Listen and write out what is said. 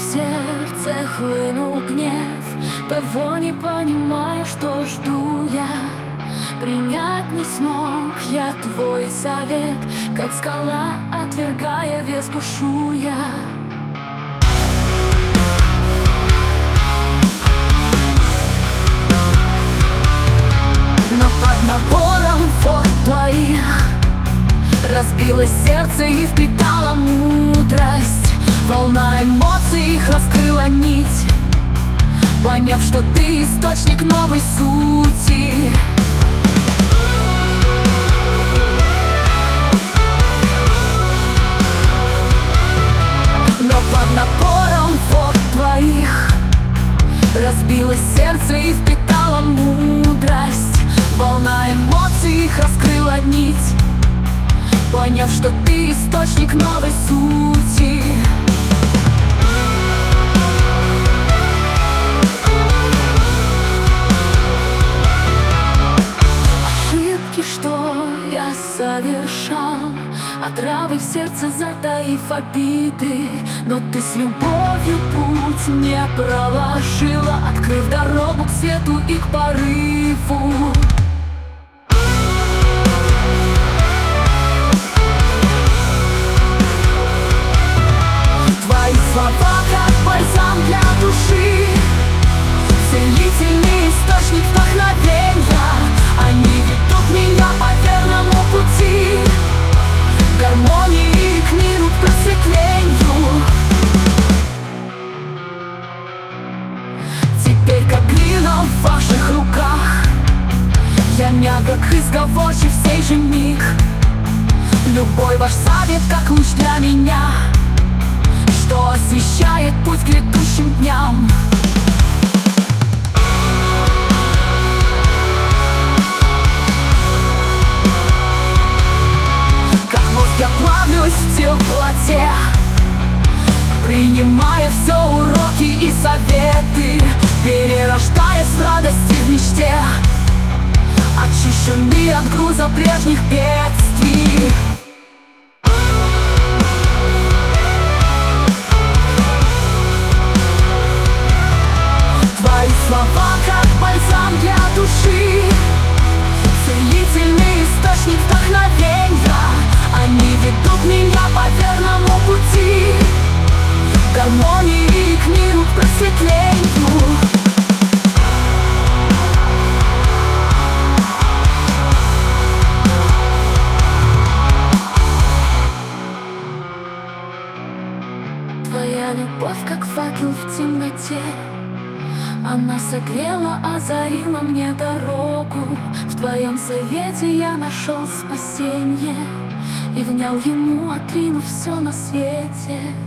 сердце хлынул гнев, того не понимая, что жду я. Принять не смог я твой совет, как скала, отвергая вес, пушу я. Но под напором фот твоих разбилось сердце и впитала мудрость. Волна эмоций их раскрыла нить, поняв, что ты источник новой сути. Но под напором фот твоих разбилось сердце и впитала мудрость. Волна эмоций их раскрыла нить, поняв, что ты источник новой сути. Ошибки, что я совершал, отравы в сердце затаив обиды, но ты с любовью путь не проложила, открыв дорогу к свету и к порыву. Слова, как бальзам для души, целительный источник вдохновенья. Они ведут меня по верному пути, к гармонии, к миру, к просветлению. Теперь, как глина в ваших руках, я мягок и сговорчив в сей же миг. Любой ваш совет, как луч для меня, что освещает путь к грядущим дням. Как вот я плавлюсь в теплоте, принимая все уроки и советы, перерождаясь в радости, в мечте, очищенный от груза прежних бедствий. Слова, как бальзам для души, целительный источник вдохновенья. Они ведут меня по верному пути, к гармонии, к миру, к просветлению. Твоя любовь, как факел в темноте, она согрела, озарила мне дорогу. В твоем совете я нашел спасение и внял ему, отринув все на свете.